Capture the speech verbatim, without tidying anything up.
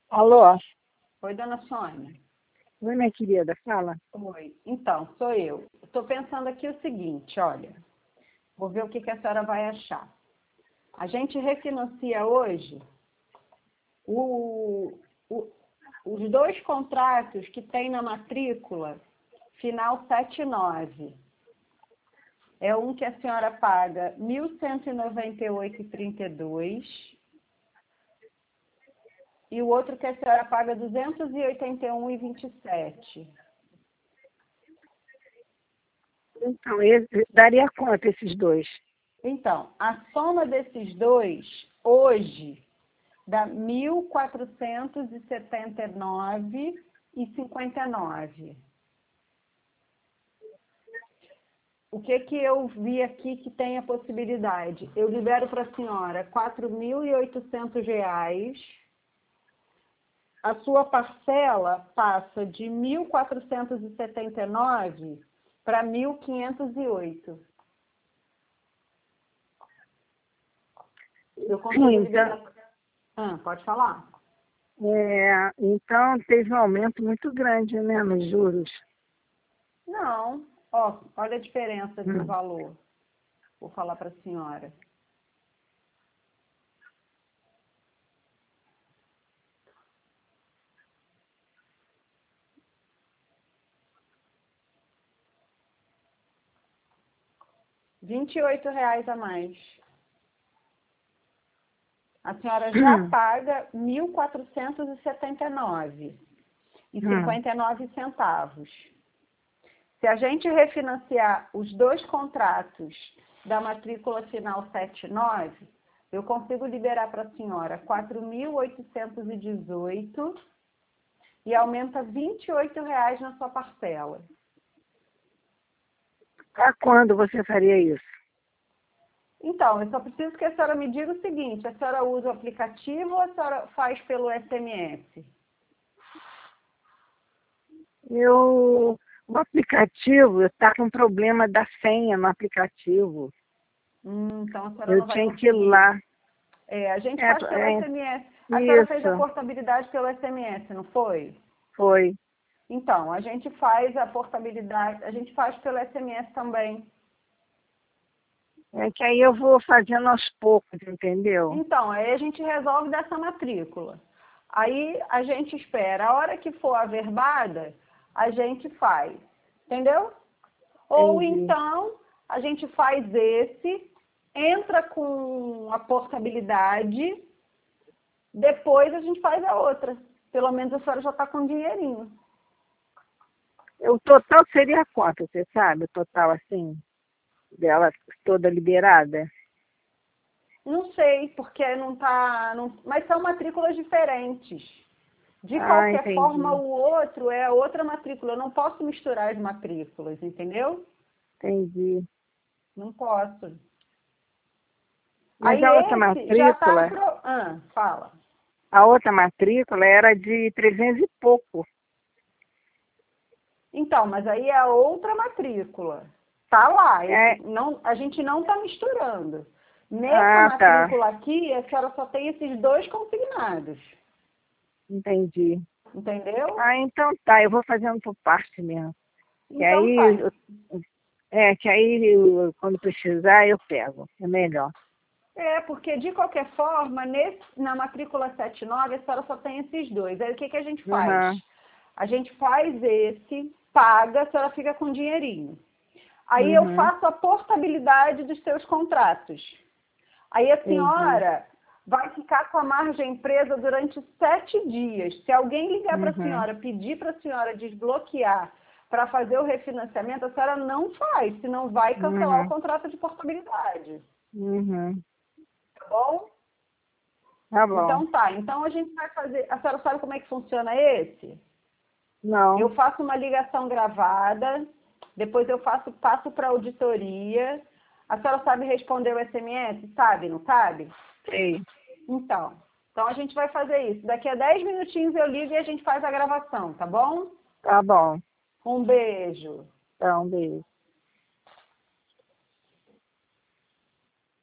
Alô? Oi, dona Sônia. Oi, minha querida, fala. Oi. Então, sou eu. Estou pensando aqui o seguinte, olha. Vou ver o que, que a senhora vai achar. A gente refinancia hoje o, o, os dois contratos que tem na matrícula, final sete nove. É um que a senhora paga mil cento e noventa e oito reais e trinta e dois centavos e o outro que a senhora paga duzentos e oitenta e um reais e vinte e sete centavos. Então, esse- daria quanto esses dois? Então, a soma desses dois, hoje, dá mil quatrocentos e setenta e nove reais e cinquenta e nove centavos. O que que eu vi aqui que tem a possibilidade? Eu libero para a senhora quatro mil e oitocentos reais. A sua parcela passa de mil quatrocentos e setenta e nove para mil quinhentos e oito. Eu consigo Então, liberar. Ah, pode falar? é, então, teve um aumento muito grande, né, nos juros. Não. Ó, olha a diferença do Hum. valor. Vou falar para a senhora. vinte e oito reais a mais. A senhora já Hum. paga mil quatrocentos e setenta e nove reais e Hum. cinquenta e nove centavos. Se a gente refinanciar os dois contratos da matrícula final sete nove, eu consigo liberar para a senhora quatro mil oitocentos e dezoito reais e aumenta vinte e oito reais na sua parcela. Para quando você faria isso? Então, eu só preciso que a senhora me diga o seguinte, a senhora usa o aplicativo ou a senhora faz pelo S M S? Eu, o aplicativo está com problema da senha no aplicativo. Hum, então a senhora Eu não vai tinha que ir conseguir. lá. É, a gente É, faz pelo é, S M S. A senhora fez a isso, portabilidade pelo S M S, não foi? foi. Então, a gente faz a portabilidade, a gente faz pelo S M S também. É que aí eu vou fazendo aos poucos, entendeu? Então, aí a gente resolve dessa matrícula. Aí a gente espera. A hora que for averbada, a gente faz. Entendeu? Ou Entendi. então, a gente faz esse, entra com a portabilidade, depois a gente faz a outra. Pelo menos a senhora já está com dinheirinho. O total seria quanto, você sabe? O total, assim, dela toda liberada? Não sei, porque não tá. Não... Mas são matrículas diferentes. De Ah, qualquer forma, entendi. o outro é outra matrícula. Eu não posso misturar as matrículas, entendeu? Entendi. Não posso. Mas Aí a outra esse já está. matrícula, Pro... Ah, fala. a outra matrícula era de trezentos e pouco. Então, mas aí é a outra matrícula. Tá lá. Esse, É, não, a gente não está misturando. Nessa ah, tá. matrícula aqui, a senhora só tem esses dois consignados. Entendi. Entendeu? Ah, então tá, eu vou fazendo por parte mesmo. Que Então aí, tá. eu- é, que aí eu- quando precisar eu pego. É melhor. É, porque de qualquer forma, nesse, na matrícula sete nove, a senhora só tem esses dois. Aí o que, que a gente faz? Aham, A gente faz esse, paga, a senhora fica com dinheirinho. Aí eu uhum, faço a portabilidade dos seus contratos. Aí a entendi. senhora vai ficar com a margem presa durante sete dias. Se alguém ligar para a Uhum, senhora, pedir para a senhora desbloquear para fazer o refinanciamento, a senhora não faz, senão vai cancelar o uhum, contrato de portabilidade. uhum. Tá bom? Tá bom. Então tá, então a gente vai fazer. A senhora sabe como é que funciona esse? Eu Não, faço uma ligação gravada, depois eu faço, passo para auditoria. A senhora sabe responder o S M S? Sabe, não sabe? sei. Então, então a gente vai fazer isso. Daqui a dez minutinhos eu ligo e a gente faz a gravação, tá bom? Tá bom. Um beijo. Então, beijo.